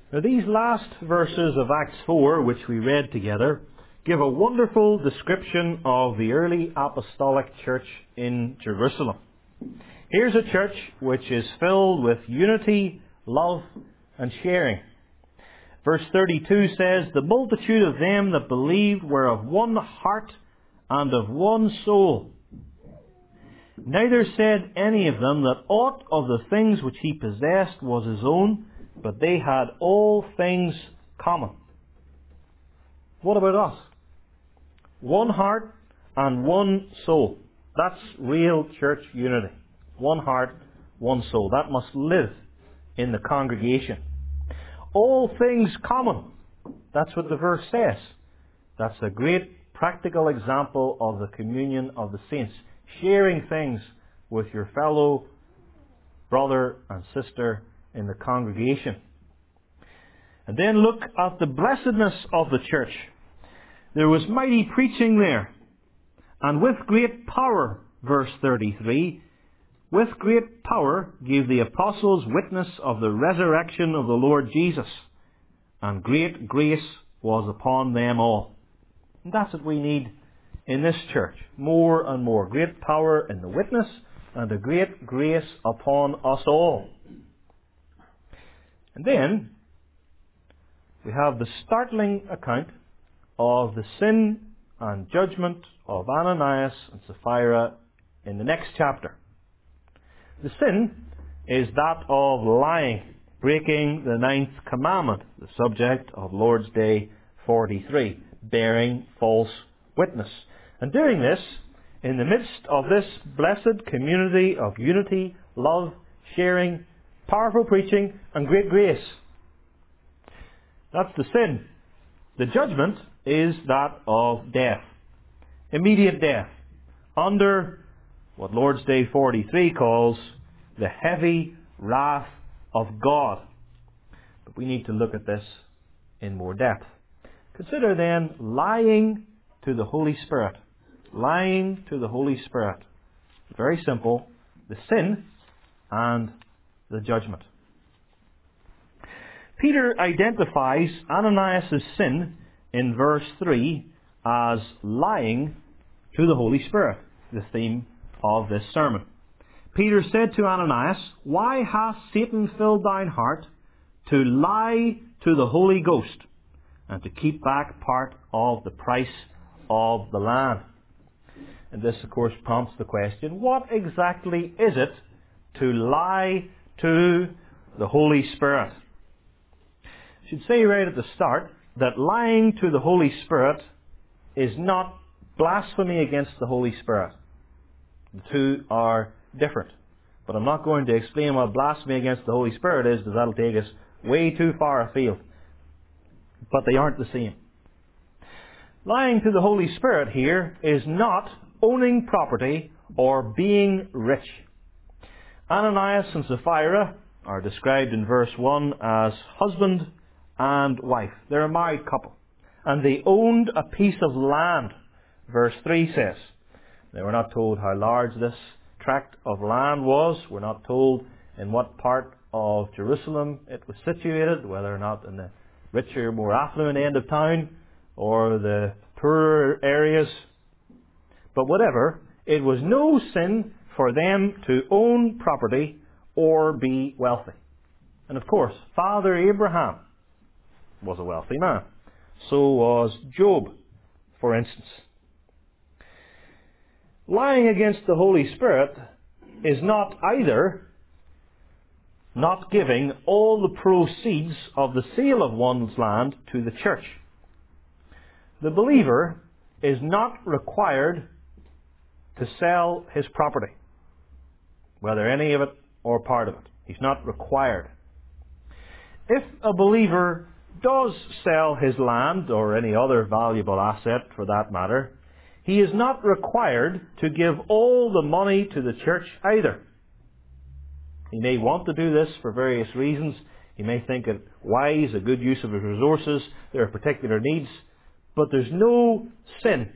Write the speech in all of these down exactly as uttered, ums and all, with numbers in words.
Now, these last verses of Acts four, which we read together, give a wonderful description of the early apostolic church in Jerusalem. Here's a church which is filled with unity, love, and sharing. Verse thirty-two says, "The multitude of them that believed were of one heart and of one soul. Neither said any of them that aught of the things which he possessed was his own, but they had all things common." What about us? One heart and one soul. That's real church unity. One heart, one soul. That must live in the congregation. All things common. That's what the verse says. That's a great practical example of the communion of the saints. Sharing things with your fellow brother and sister in the congregation. And then look at the blessedness of the church. There was mighty preaching there, and with great power, verse thirty-three, with great power gave the apostles witness of the resurrection of the Lord Jesus, and great grace was upon them all. And that's what we need in this church, more and more. Great power in the witness, and a great grace upon us all. And then we have the startling account of the sin and judgment of Ananias and Sapphira in the next chapter. The sin is that of lying, breaking the ninth commandment, the subject of Lord's Day forty-three, bearing false witness. And doing this in the midst of this blessed community of unity, love, sharing, powerful preaching, and great grace. That's the sin. The judgment is that of death. Immediate death. Under what Lord's Day forty-three calls the heavy wrath of God. But we need to look at this in more depth. Consider then lying to the Holy Spirit. Lying to the Holy Spirit. Very simple. The sin and the judgment. Peter identifies Ananias' sin in verse three as lying to the Holy Spirit, the theme of this sermon. Peter said to Ananias, "Why hath Satan filled thine heart to lie to the Holy Ghost and to keep back part of the price of the land?" And this, of course, prompts the question, what exactly is it to lie to the Holy Spirit? I should say right at the start that lying to the Holy Spirit is not blasphemy against the Holy Spirit. The two are different. But I'm not going to explain what blasphemy against the Holy Spirit is, because that'll take us way too far afield. But they aren't the same. Lying to the Holy Spirit here is not owning property or being rich. Ananias and Sapphira are described in verse one as husband and wife. They're a married couple. And they owned a piece of land, verse three says. They were not told how large this tract of land was. We're not told in what part of Jerusalem it was situated, whether or not in the richer, more affluent end of town or the poorer areas. But whatever, it was no sin for them to own property or be wealthy. And of course, Father Abraham was a wealthy man. So was Job, for instance. Lying against the Holy Spirit is not either not giving all the proceeds of the sale of one's land to the church. The believer is not required to sell his property, whether any of it or part of it. He's not required. If a believer does sell his land, or any other valuable asset for that matter, he is not required to give all the money to the church either. He may want to do this for various reasons. He may think it wise, a good use of his resources. There are particular needs. But there's no sin.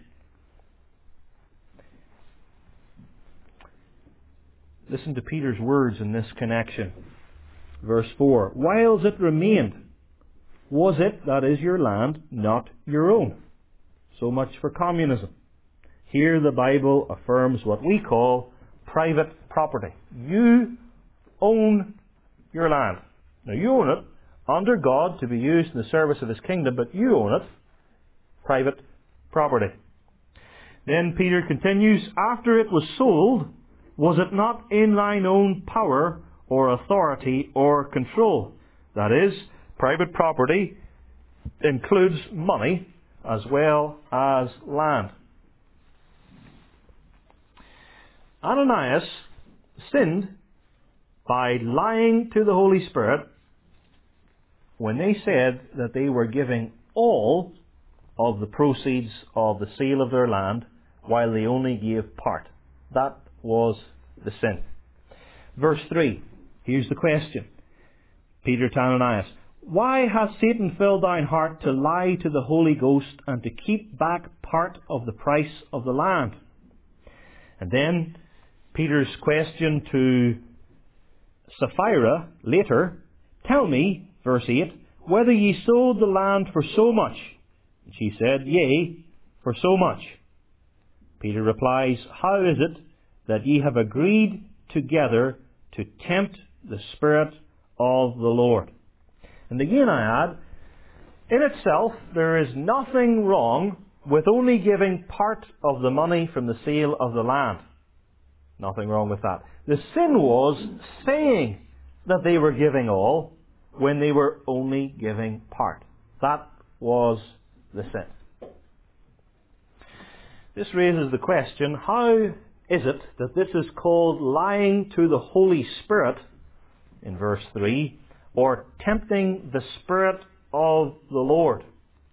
Listen to Peter's words in this connection. Verse four. "Whiles it remained, Was it, that is your land, not your own? So much for communism. Here the Bible affirms what we call private property. You own your land. Now you own it under God to be used in the service of His kingdom, but you own it. Private property. Then Peter continues, after it was sold, was it not in thine own power or authority or control? That is, private property includes money as well as land. Ananias sinned by lying to the Holy Spirit when they said that they were giving all of the proceeds of the sale of their land while they only gave part. That was the sin. Verse three. Here's the question. Peter to Ananias. Why hath Satan filled thine heart to lie to the Holy Ghost and to keep back part of the price of the land? And then Peter's question to Sapphira later. Tell me, verse eight, whether ye sold the land for so much. And she said, Yea, for so much. Peter replies, How is it that ye have agreed together to tempt the Spirit of the Lord? And again I add, in itself there is nothing wrong with only giving part of the money from the sale of the land. Nothing wrong with that. The sin was saying that they were giving all when they were only giving part. That was the sin. This raises the question, how is it that this is called lying to the Holy Spirit in verse three, or tempting the Spirit of the Lord?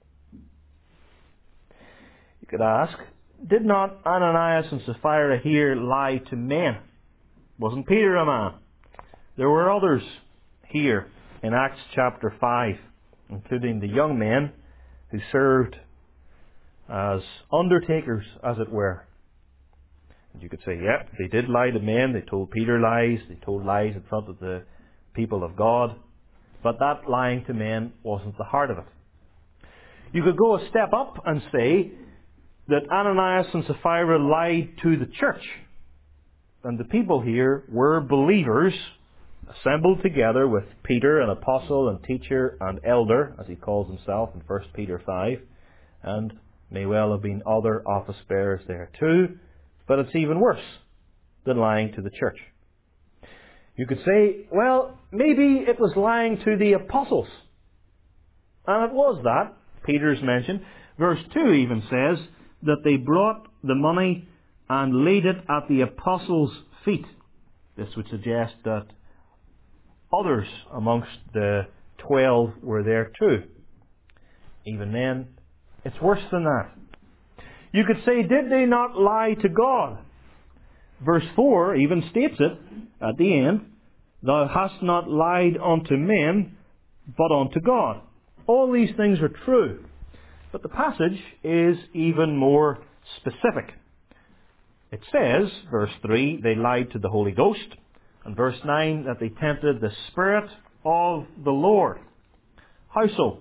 You could ask, did not Ananias and Sapphira here lie to men? Wasn't Peter a man? There were others here in Acts chapter five, including the young men who served as undertakers, as it were. And you could say, yeah, they did lie to men. They told Peter lies. They told lies in front of the people of God. But that lying to men wasn't the heart of it. You could go a step up and say that Ananias and Sapphira lied to the church. And the people here were believers assembled together with Peter, an apostle and teacher and elder, as he calls himself in First Peter five, and may well have been other office bearers there too, but it's even worse than lying to the church. You could say, well, maybe it was lying to the apostles. And it was that. Peter's mentioned. Verse two even says that they brought the money and laid it at the apostles' feet. This would suggest that others amongst the twelve were there too. Even then, it's worse than that. You could say, did they not lie to God? Verse four even states it at the end, Thou hast not lied unto men, but unto God. All these things are true. But the passage is even more specific. It says, verse three, they lied to the Holy Ghost. And verse nine, that they tempted the Spirit of the Lord. How so?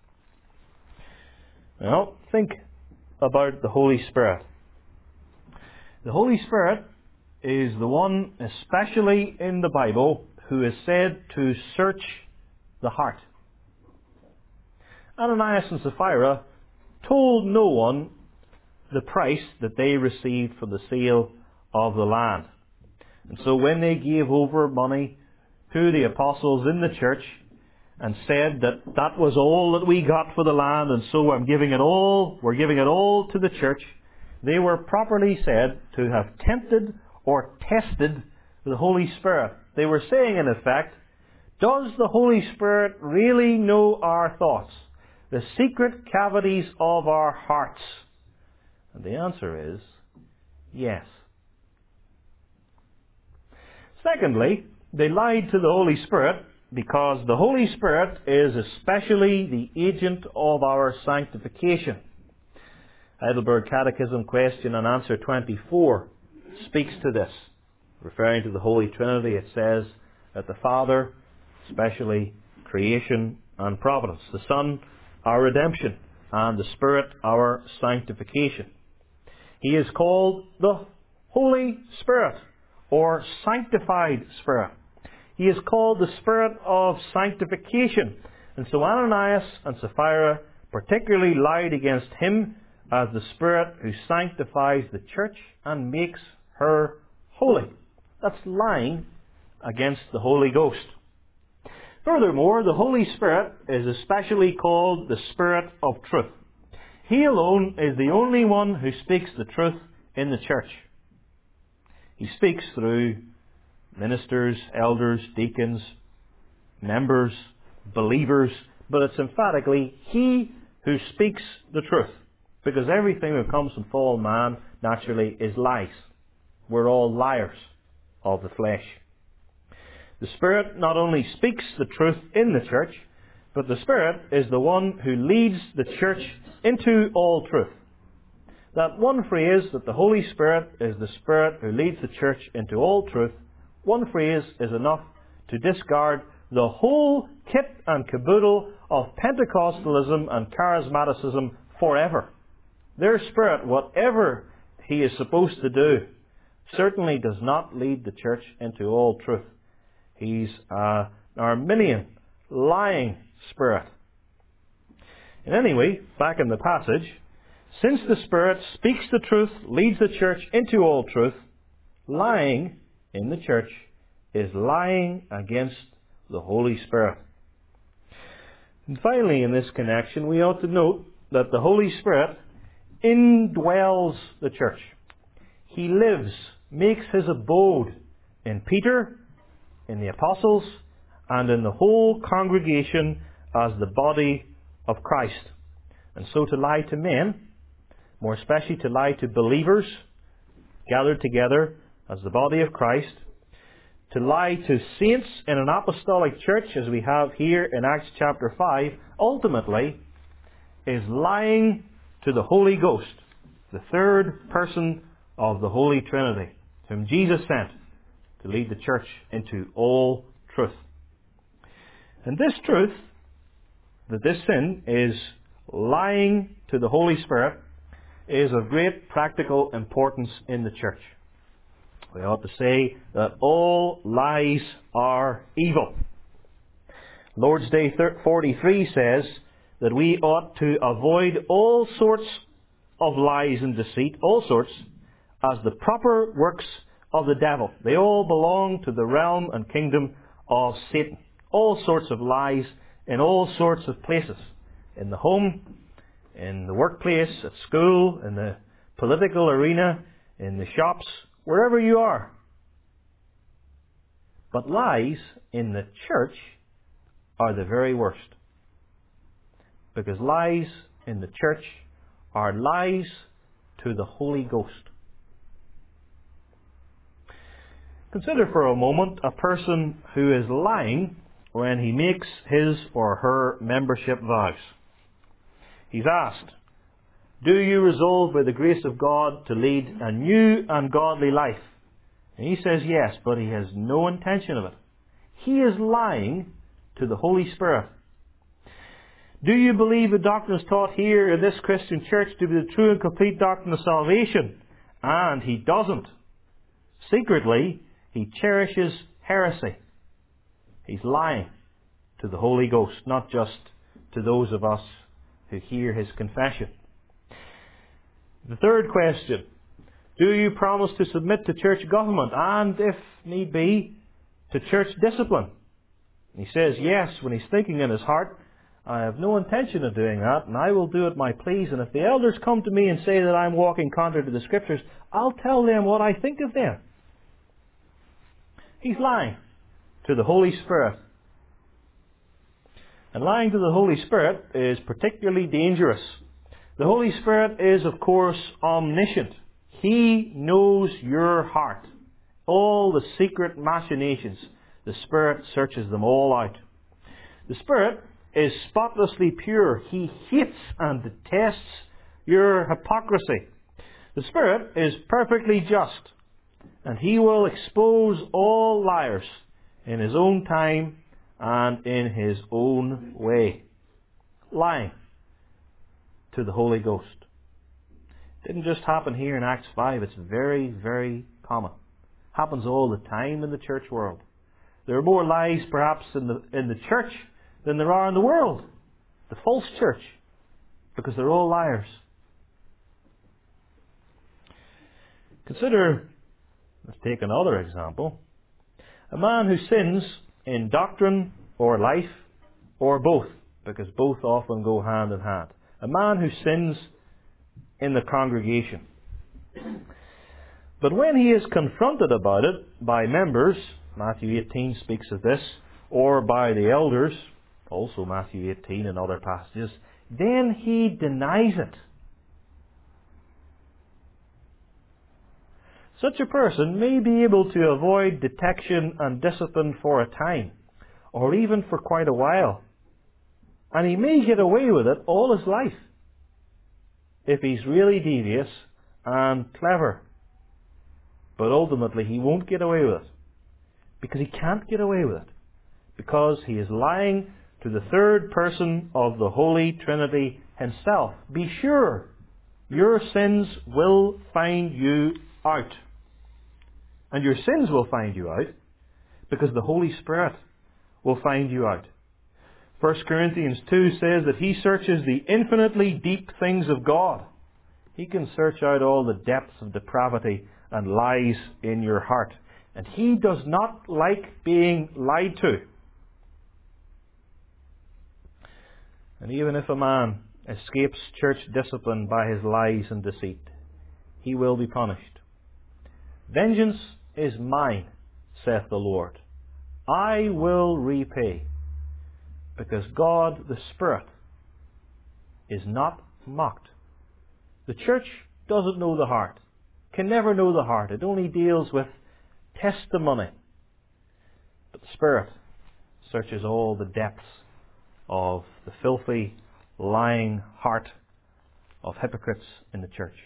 Well, think about the Holy Spirit. The Holy Spirit is the one, especially in the Bible, who is said to search the heart. Ananias and Sapphira told no one the price that they received for the sale of the land. And so when they gave over money to the apostles in the church and said that that was all that we got for the land, and so I'm giving it all, we're giving it all to the church, they were properly said to have tempted or tested the Holy Spirit. They were saying, in effect, does the Holy Spirit really know our thoughts, the secret cavities of our hearts? And the answer is yes. Secondly, they lied to the Holy Spirit because the Holy Spirit is especially the agent of our sanctification. Heidelberg Catechism question and answer twenty-four speaks to this. Referring to the Holy Trinity, it says that the Father, especially creation and providence. The Son, our redemption, and the Spirit, our sanctification. He is called the Holy Spirit, or Sanctified Spirit. He is called the Spirit of Sanctification. And so Ananias and Sapphira particularly lied against him as the Spirit who sanctifies the church and makes her holy. That's lying against the Holy Ghost. Furthermore, the Holy Spirit is especially called the Spirit of truth. He alone is the only one who speaks the truth in the church. He speaks through ministers, elders, deacons, members, believers, but it's emphatically He who speaks the truth. Because everything that comes from fallen man, naturally, is lies. We're all liars of the flesh. The Spirit not only speaks the truth in the church, but the Spirit is the one who leads the church into all truth. That one phrase, that the Holy Spirit is the Spirit who leads the church into all truth, one phrase is enough to discard the whole kit and caboodle of Pentecostalism and charismaticism forever. Their spirit, whatever he is supposed to do, certainly does not lead the church into all truth. He's an Arminian, lying spirit. And anyway, back in the passage, since the Spirit speaks the truth, leads the church into all truth, lying in the church is lying against the Holy Spirit. And finally, in this connection, we ought to note that the Holy Spirit indwells the church. He lives, makes his abode in Peter, in the apostles, and in the whole congregation as the body of Christ. And so to lie to men, more especially to lie to believers gathered together as the body of Christ, to lie to saints in an apostolic church, as we have here in Acts chapter five, ultimately is lying to the Holy Ghost, the third person of the Holy Trinity, whom Jesus sent to lead the church into all truth. And this truth, that this sin is lying to the Holy Spirit, is of great practical importance in the church. We ought to say that all lies are evil. Lord's Day forty-three says that we ought to avoid all sorts of lies and deceit, all sorts, as the proper works of the devil. They all belong to the realm and kingdom of Satan. All sorts of lies in all sorts of places. In the home, in the workplace, at school, in the political arena, in the shops, wherever you are. But lies in the church are the very worst. Because lies in the church are lies to the Holy Ghost. Consider for a moment a person who is lying when he makes his or her membership vows. He's asked, "Do you resolve by the grace of God to lead a new and godly life?" And he says yes, but he has no intention of it. He is lying to the Holy Spirit. "Do you believe the doctrine is taught here in this Christian church to be the true and complete doctrine of salvation?" And he doesn't. Secretly, he cherishes heresy. He's lying to the Holy Ghost, not just to those of us who hear his confession. The third question, do you promise to submit to church government and, if need be, to church discipline? And he says yes when he's thinking in his heart, "I have no intention of doing that, and I will do it my please. And if the elders come to me and say that I'm walking contrary to the Scriptures, I'll tell them what I think of them." He's lying to the Holy Spirit. And lying to the Holy Spirit is particularly dangerous. The Holy Spirit is, of course, omniscient. He knows your heart. All the secret machinations, the Spirit searches them all out. The Spirit is spotlessly pure. He hates and detests your hypocrisy. The Spirit is perfectly just, and He will expose all liars in His own time and in his own way. Lying to the Holy Ghost. It didn't just happen here in Acts five. It's very, very common. Happens all the time in the church world. There are more lies perhaps in the, in the church than there are in the world. The false church. Because they're all liars. Consider, let's take another example. A man who sins in doctrine or life or both, because both often go hand in hand. A man who sins in the congregation. But when he is confronted about it by members, Matthew eighteen speaks of this, or by the elders, also Matthew eighteen and other passages, then he denies it. Such a person may be able to avoid detection and discipline for a time, or even for quite a while. And he may get away with it all his life, if he's really devious and clever. But ultimately he won't get away with it, because he can't get away with it, because he is lying to the third person of the Holy Trinity himself. Be sure your sins will find you out. And your sins will find you out because the Holy Spirit will find you out. First Corinthians two says that He searches the infinitely deep things of God. He can search out all the depths of depravity and lies in your heart. And He does not like being lied to. And even if a man escapes church discipline by his lies and deceit, he will be punished. Vengeance is mine, saith the Lord. I will repay, because God the Spirit is not mocked. The church doesn't know the heart, can never know the heart. It only deals with testimony. But the Spirit searches all the depths of the filthy, lying heart of hypocrites in the church.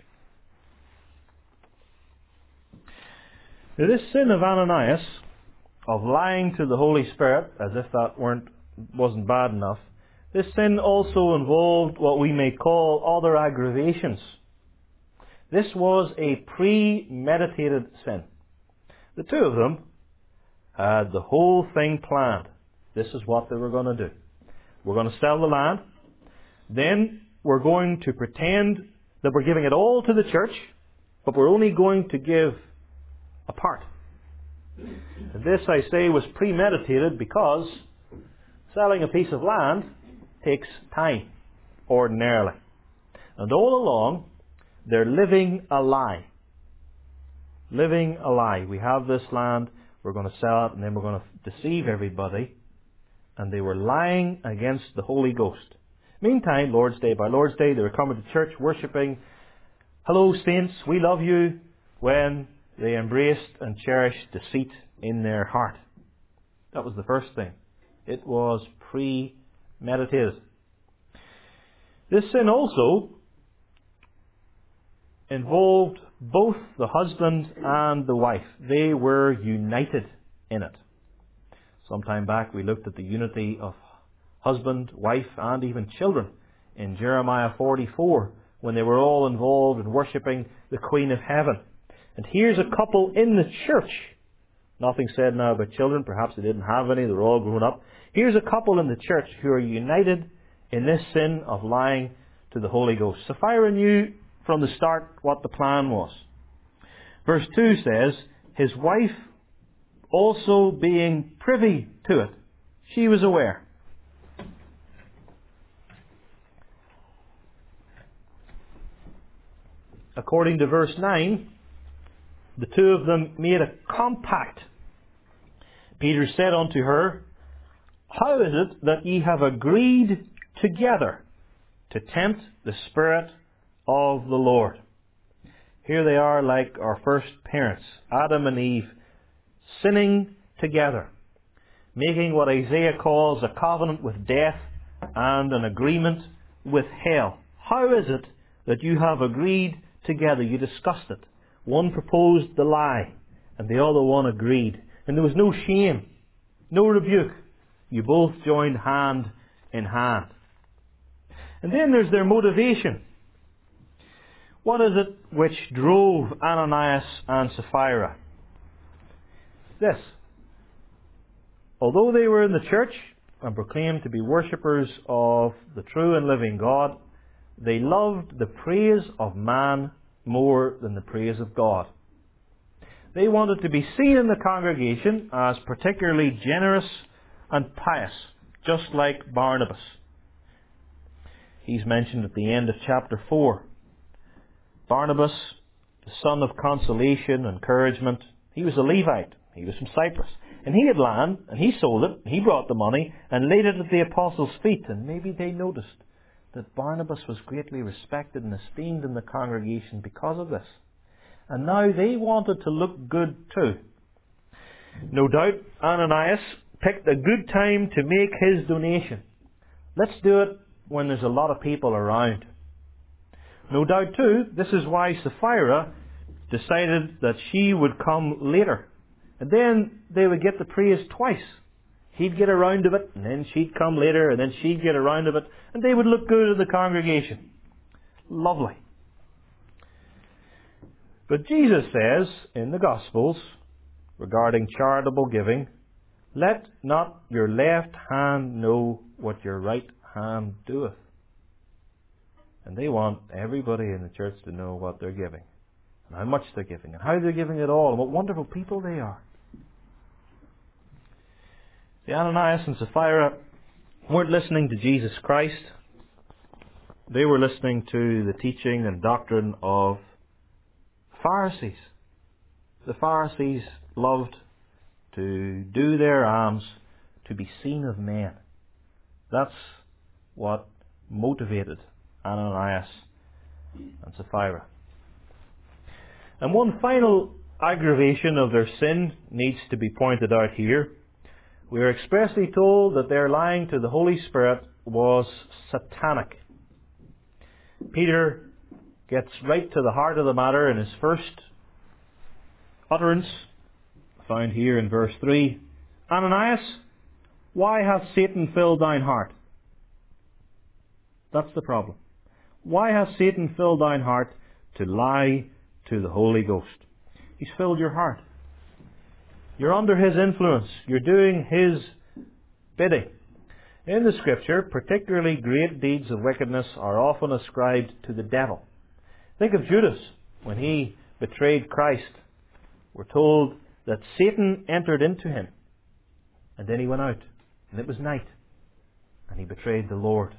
Now, this sin of Ananias, of lying to the Holy Spirit, as if that weren't wasn't bad enough, this sin also involved what we may call other aggravations. This was a premeditated sin. The two of them had the whole thing planned. This is what they were going to do. We're going to sell the land. Then we're going to pretend that we're giving it all to the church, but we're only going to give a part. And this, I say, was premeditated because selling a piece of land takes time, ordinarily. And all along, they're living a lie. Living a lie. We have this land, we're going to sell it, and then we're going to deceive everybody. And they were lying against the Holy Ghost. Meantime, Lord's Day by Lord's Day, they were coming to church worshipping, hello saints, we love you, when they embraced and cherished deceit in their heart. That was the first thing. It was premeditated. This sin also involved both the husband and the wife. They were united in it. Some time back we looked at the unity of husband, wife, and even children in Jeremiah forty-four, when they were all involved in worshipping the Queen of Heaven. And here's a couple in the church. Nothing said now about children. Perhaps they didn't have any. They're all grown up. Here's a couple in the church who are united in this sin of lying to the Holy Ghost. Sapphira knew from the start what the plan was. Verse two says, his wife also being privy to it. She was aware. According to verse nine, the two of them made a compact. Peter said unto her, how is it that ye have agreed together to tempt the Spirit of the Lord? Here they are like our first parents, Adam and Eve, sinning together, making what Isaiah calls a covenant with death and an agreement with hell. How is it that you have agreed together? You discussed it. One proposed the lie, and the other one agreed. And there was no shame, no rebuke. You both joined hand in hand. And then there's their motivation. What is it which drove Ananias and Sapphira? This. Although they were in the church and proclaimed to be worshippers of the true and living God, they loved the praise of man more than the praise of God. They wanted to be seen in the congregation as particularly generous and pious, just like Barnabas. He's mentioned at the end of chapter four. Barnabas, the son of consolation and encouragement, he was a Levite. He was from Cyprus. And he had land, and he sold it, and he brought the money, and laid it at the apostles' feet. And maybe they noticed that Barnabas was greatly respected and esteemed in the congregation because of this. And now they wanted to look good too. No doubt Ananias picked a good time to make his donation. Let's do it when there's a lot of people around. No doubt too, this is why Sapphira decided that she would come later. And then they would get the praise twice. He'd get a round of it, and then she'd come later, and then she'd get a round of it, and they would look good in the congregation. Lovely. But Jesus says in the Gospels, regarding charitable giving, let not your left hand know what your right hand doeth. And they want everybody in the church to know what they're giving, and how much they're giving, and how they're giving it all, and what wonderful people they are. The Ananias and Sapphira weren't listening to Jesus Christ. They were listening to the teaching and doctrine of Pharisees. The Pharisees loved to do their alms to be seen of men. That's what motivated Ananias and Sapphira. And one final aggravation of their sin needs to be pointed out here. We are expressly told that their lying to the Holy Spirit was satanic. Peter gets right to the heart of the matter in his first utterance, found here in verse three. Ananias, why hath Satan filled thine heart? That's the problem. Why hath Satan filled thine heart to lie to the Holy Ghost? He's filled your heart. You're under his influence. You're doing his bidding. In the Scripture, particularly great deeds of wickedness are often ascribed to the devil. Think of Judas when he betrayed Christ. We're told that Satan entered into him, and then he went out, and it was night, and he betrayed the Lord.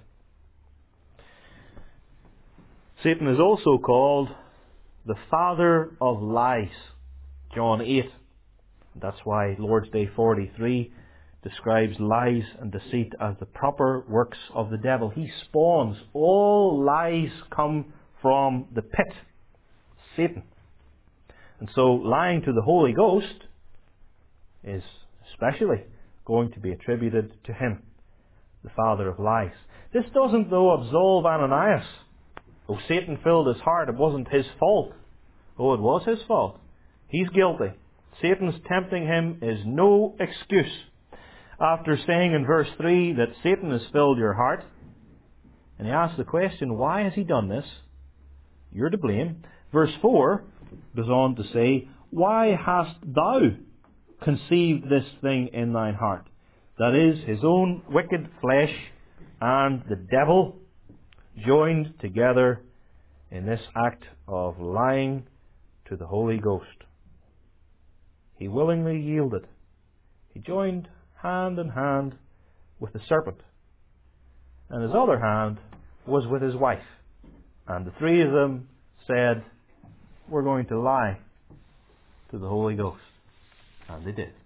Satan is also called the father of lies. John eight. That's why Lord's Day forty-three describes lies and deceit as the proper works of the devil. He spawns. All lies come from the pit, Satan. And so lying to the Holy Ghost is especially going to be attributed to him, the father of lies. This doesn't, though, absolve Ananias. Oh, Satan filled his heart. It wasn't his fault. Oh, it was his fault. He's guilty. Satan's tempting him is no excuse. After saying in verse three that Satan has filled your heart, and he asks the question, why has he done this? You're to blame. Verse four goes on to say, why hast thou conceived this thing in thine heart? That is, his own wicked flesh and the devil joined together in this act of lying to the Holy Ghost. He willingly yielded. He joined hand in hand with the serpent, and his other hand was with his wife. And the three of them said, we're going to lie to the Holy Ghost. And they did.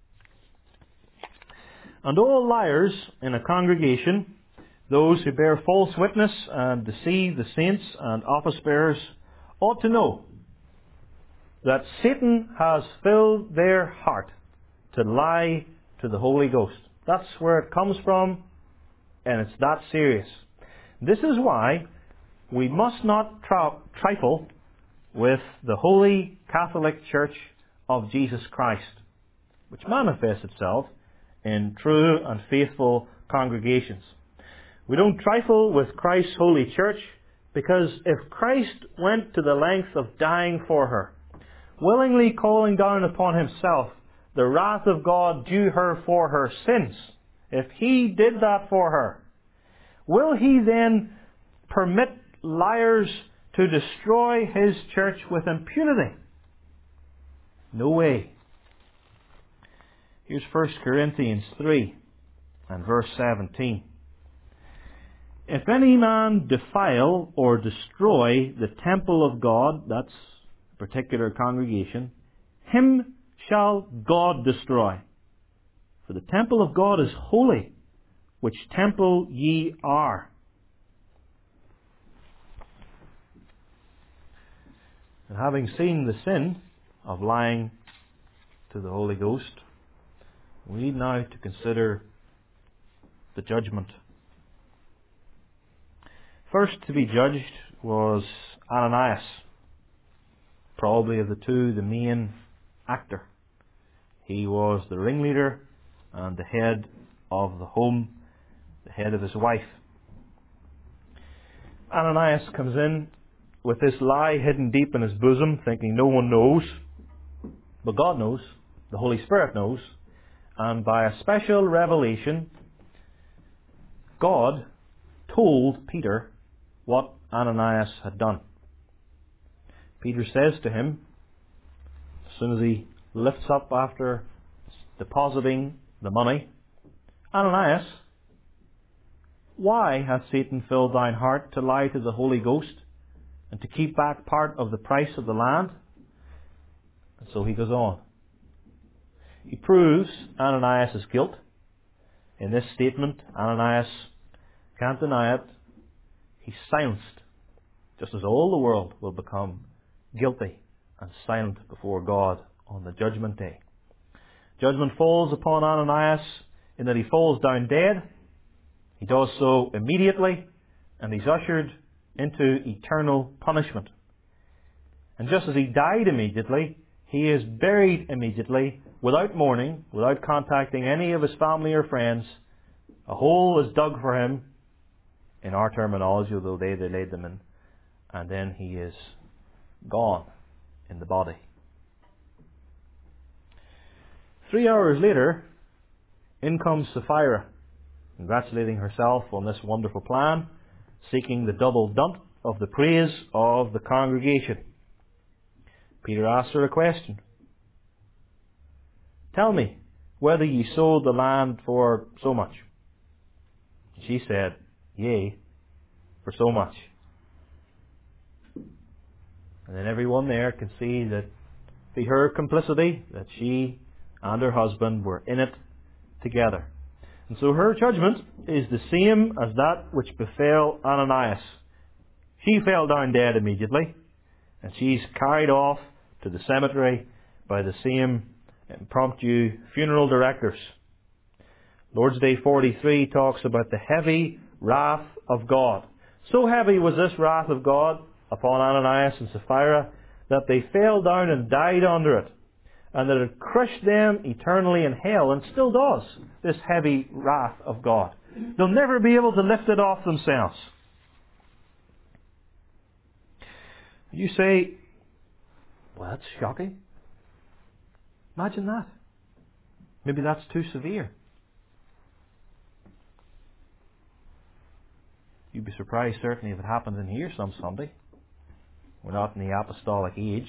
And all liars in a congregation, those who bear false witness and deceive the saints and office bearers, ought to know that Satan has filled their heart to lie to the Holy Ghost. That's where it comes from, and it's that serious. This is why we must not tri- trifle with the Holy Catholic Church of Jesus Christ, which manifests itself in true and faithful congregations. We don't trifle with Christ's holy church, because if Christ went to the length of dying for her, willingly calling down upon himself the wrath of God due her for her sins, if he did that for her, will he then permit liars to destroy his church with impunity? No way. Here's First Corinthians three and verse seventeen. If any man defile or destroy the temple of God, that's a particular congregation, him shall God destroy. For the temple of God is holy, which temple ye are. And having seen the sin of lying to the Holy Ghost, we need now to consider the judgment. First to be judged was Ananias, probably of the two the main actor. He was the ringleader and the head of the home, the head of his wife. Ananias comes in with this lie hidden deep in his bosom, thinking no one knows, but God knows, the Holy Spirit knows, and by a special revelation, God told Peter what Ananias had done. Peter says to him, as soon as he lifts up after depositing the money, Ananias, why hath Satan filled thine heart to lie to the Holy Ghost and to keep back part of the price of the land? And so he goes on. He proves Ananias' guilt. In this statement, Ananias can't deny it. He's silenced, just as all the world will become guilty and silent before God on the judgment day. Judgment falls upon Ananias in that he falls down dead. He does so immediately, and he's ushered into eternal punishment. And just as he died immediately, he is buried immediately, without mourning, without contacting any of his family or friends. A hole is dug for him, in our terminology, although they, they laid them in, and then he is gone in the body. Three hours later, in comes Sapphira, congratulating herself on this wonderful plan, seeking the double dump of the praise of the congregation. Peter asks her a question. Tell me whether ye sold the land for so much. She said, yea, for so much. And then everyone there can see that through her complicity, that she and her husband were in it together. And so her judgment is the same as that which befell Ananias. She fell down dead immediately, and she's carried off to the cemetery by the same impromptu funeral directors. Lord's Day forty-three talks about the heavy wrath of God. So heavy was this wrath of God upon Ananias and Sapphira that they fell down and died under it, and that it crushed them eternally in hell, and still does, this heavy wrath of God. They'll never be able to lift it off themselves. You say, well, that's shocking. Imagine that. Maybe that's too severe. You'd be surprised, certainly, if it happened in here some Sunday. We're not in the apostolic age.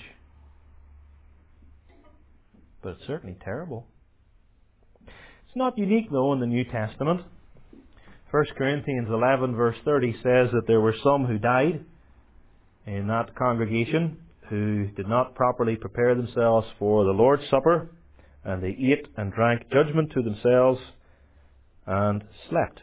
But it's certainly terrible. It's not unique, though, in the New Testament. First Corinthians eleven, verse thirty says that there were some who died in that congregation who did not properly prepare themselves for the Lord's Supper, and they ate and drank judgment to themselves and slept.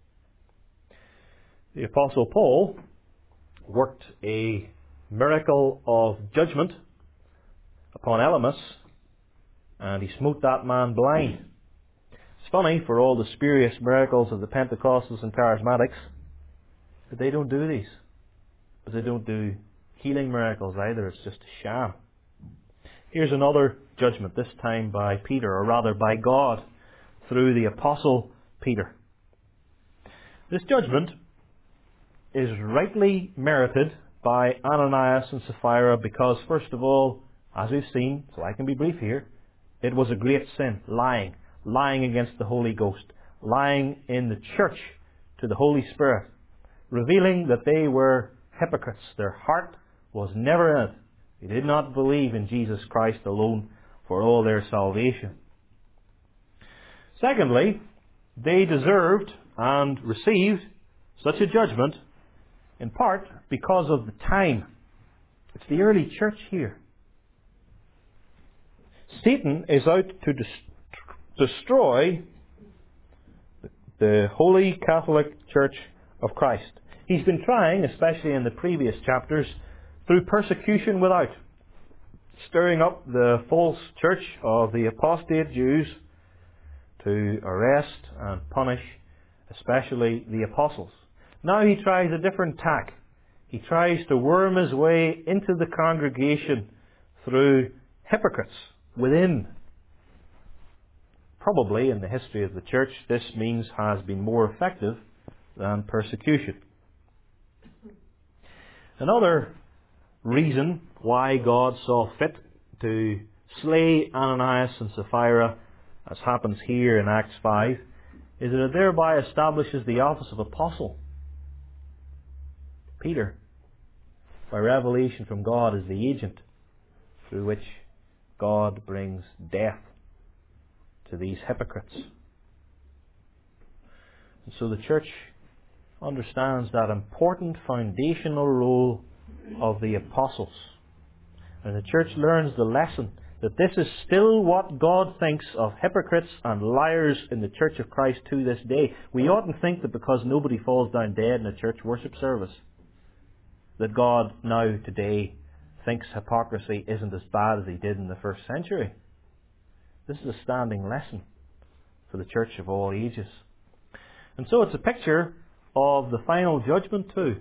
The Apostle Paul worked a miracle of judgment upon Elymas, and he smote that man blind. It's funny, for all the spurious miracles of the Pentecostals and Charismatics, that they don't do these. But they don't do healing miracles either. It's just a sham. Here's another judgment, this time by Peter, or rather by God, through the Apostle Peter. This judgment is rightly merited by Ananias and Sapphira because, first of all, as we've seen, so I can be brief here, it was a great sin, lying, lying against the Holy Ghost, lying in the church to the Holy Spirit, revealing that they were hypocrites. Their heart was never in it. They did not believe in Jesus Christ alone for all their salvation. Secondly, they deserved and received such a judgment in part because of the time. It's the early church here. Satan is out to des- destroy the Holy Catholic Church of Christ. He's been trying, especially in the previous chapters, through persecution without, stirring up the false church of the apostate Jews to arrest and punish, especially the apostles. Now he tries a different tack. He tries to worm his way into the congregation through hypocrites within. Probably in the history of the church, this means has been more effective than persecution. Another reason why God saw fit to slay Ananias and Sapphira, as happens here in Acts five, is that it thereby establishes the office of apostle. Peter, by revelation from God, is the agent through which God brings death to these hypocrites. And so the church understands that important foundational role of the apostles. And the church learns the lesson that this is still what God thinks of hypocrites and liars in the Church of Christ to this day. We oughtn't think that because nobody falls down dead in a church worship service, that God now today thinks hypocrisy isn't as bad as he did in the first century. This is a standing lesson for the church of all ages. And so it's a picture of the final judgment too.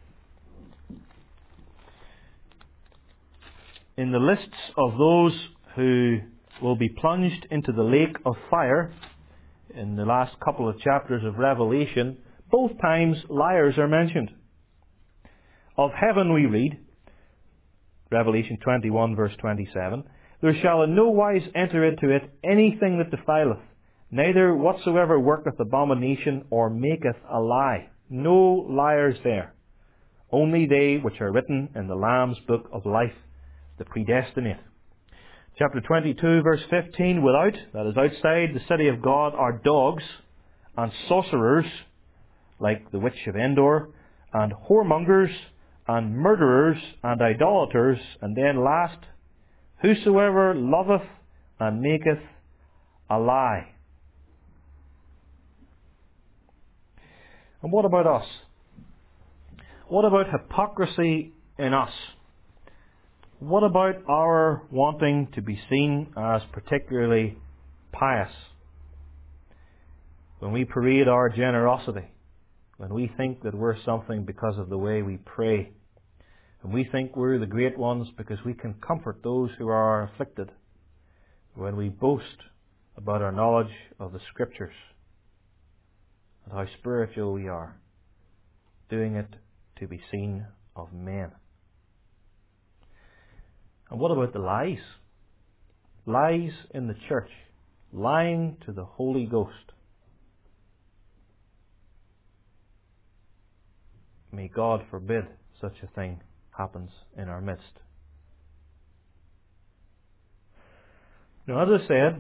In the lists of those who will be plunged into the lake of fire in the last couple of chapters of Revelation, both times liars are mentioned. Of heaven we read, Revelation twenty-one verse twenty-seven, there shall in no wise enter into it anything that defileth, neither whatsoever worketh abomination or maketh a lie. No liars there. Only they which are written in the Lamb's book of life, the predestinate. Chapter twenty-two verse fifteen, without, that is outside the city of God, are dogs and sorcerers, like the witch of Endor, and whoremongers, and murderers, and idolaters, and then last, whosoever loveth and maketh a lie. And what about us? What about hypocrisy in us? What about our wanting to be seen as particularly pious? When we parade our generosity, when we think that we're something because of the way we pray, and we think we're the great ones because we can comfort those who are afflicted, when we boast about our knowledge of the Scriptures and how spiritual we are, doing it to be seen of men. And what about the lies? Lies in the church, lying to the Holy Ghost. May God forbid such a thing happens in our midst. Now, as I said,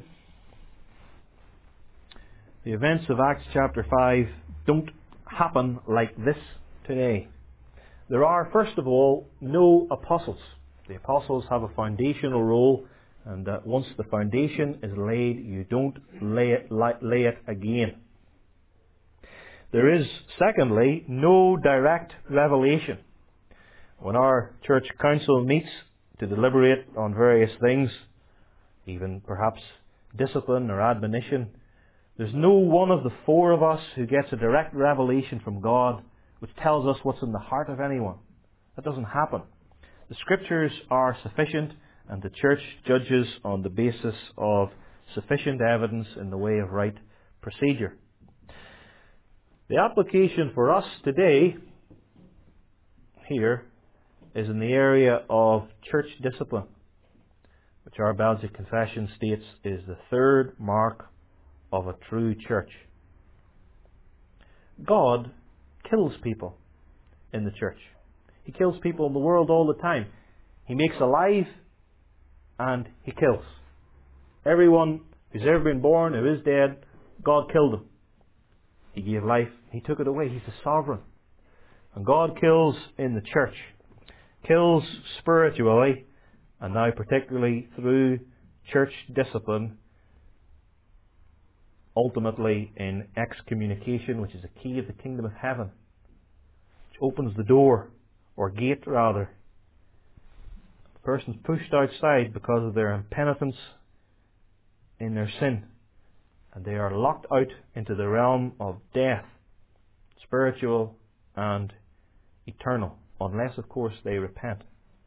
the events of Acts chapter five don't happen like this today. There are, first of all, no apostles. The apostles have a foundational role, and that once the foundation is laid, you don't lay it, lay it again. There is, secondly, no direct revelation. When our church council meets to deliberate on various things, even perhaps discipline or admonition, there's no one of the four of us who gets a direct revelation from God which tells us what's in the heart of anyone. That doesn't happen. The Scriptures are sufficient, and the church judges on the basis of sufficient evidence in the way of right procedure. The application for us today here is in the area of church discipline, which our Belgic Confession states is the third mark of a true church. God kills people in the church. He kills people in the world all the time. He makes alive and He kills. Everyone who's ever been born, who is dead, God killed them. He gave life. He took it away. He's the sovereign. And God kills in the church. Kills spiritually, and now particularly through church discipline, ultimately in excommunication, which is a key of the kingdom of heaven, which opens the door, or gate rather. The person's pushed outside because of their impenitence in their sin, and they are locked out into the realm of death, spiritual and eternal, unless, of course, they repent.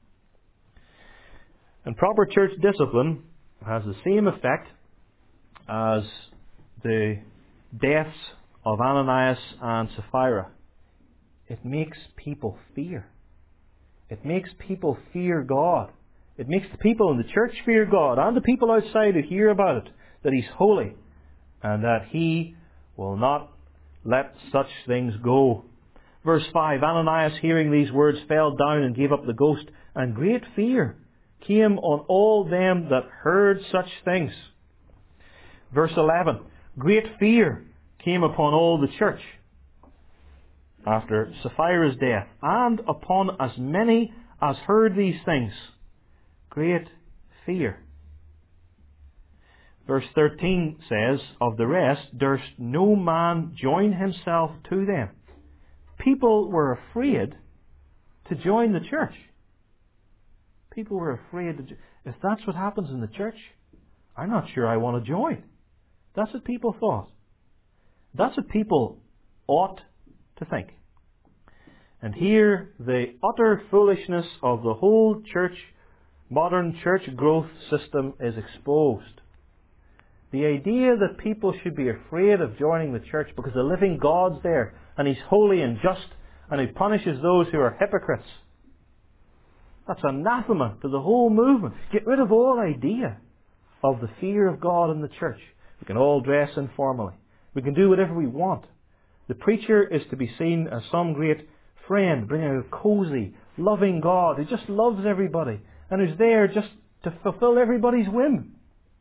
And proper church discipline has the same effect as the deaths of Ananias and Sapphira. It makes people fear. It makes people fear God. It makes the people in the church fear God, and the people outside who hear about it, that He's holy, and that He will not let such things go. Verse five, Ananias, hearing these words, fell down and gave up the ghost, and great fear came on all them that heard such things. Verse eleven, great fear came upon all the church after Sapphira's death, and upon as many as heard these things. Great fear. Verse thirteen says, of the rest durst no man join himself to them. People were afraid to join the church. People were afraid to jo- if that's what happens in the church, I'm not sure I want to join. That's what people thought. That's what people ought to think. And here the utter foolishness of the whole church, modern church growth system is exposed. The idea that people should be afraid of joining the church because the living God's there and He's holy and just and He punishes those who are hypocrites. That's anathema to the whole movement. Get rid of all idea of the fear of God in the church. We can all dress informally. We can do whatever we want. The preacher is to be seen as some great friend, bringing a cozy, loving God who just loves everybody and who's there just to fulfill everybody's whim.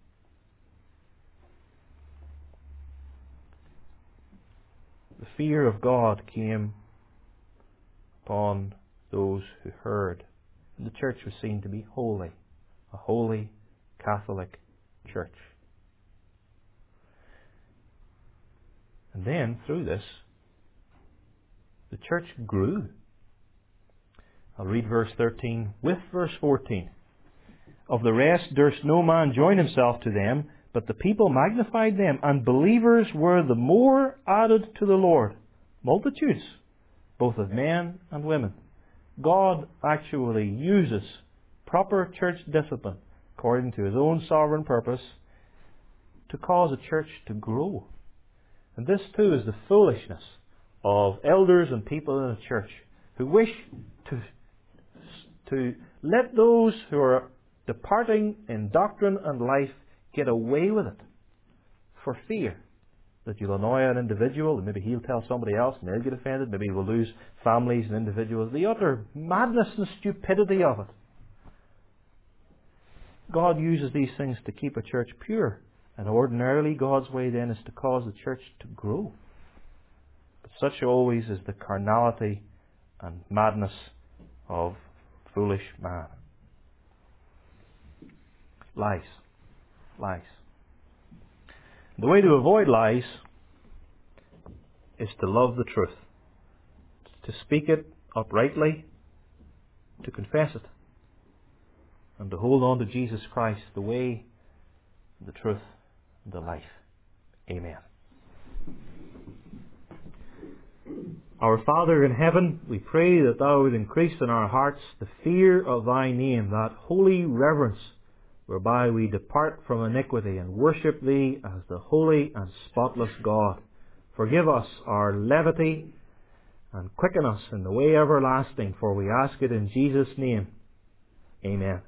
The fear of God came upon those who heard. And the church was seen to be holy, a holy Catholic church. And then, through this, the church grew. I'll read verse thirteen with verse fourteen. Of the rest durst no man join himself to them, but the people magnified them, and believers were the more added to the Lord. Multitudes, both of men and women. God actually uses proper church discipline, according to His own sovereign purpose, to cause a church to grow. And this too is the foolishness of elders and people in a church who wish to, to let those who are departing in doctrine and life get away with it for fear that you'll annoy an individual and maybe he'll tell somebody else and they'll get offended. Maybe we'll lose families and individuals. The utter madness and stupidity of it. God uses these things to keep a church pure. And ordinarily God's way then is to cause the church to grow. But such always is the carnality and madness of foolish man. Lies. Lies. The way to avoid lies is to love the truth. To speak it uprightly, to confess it, and to hold on to Jesus Christ, the way, the truth, and the life. Amen. Our Father in heaven, we pray that Thou would increase in our hearts the fear of Thy name, that holy reverence whereby we depart from iniquity and worship Thee as the holy and spotless God. Forgive us our levity and quicken us in the way everlasting, for we ask it in Jesus' name. Amen.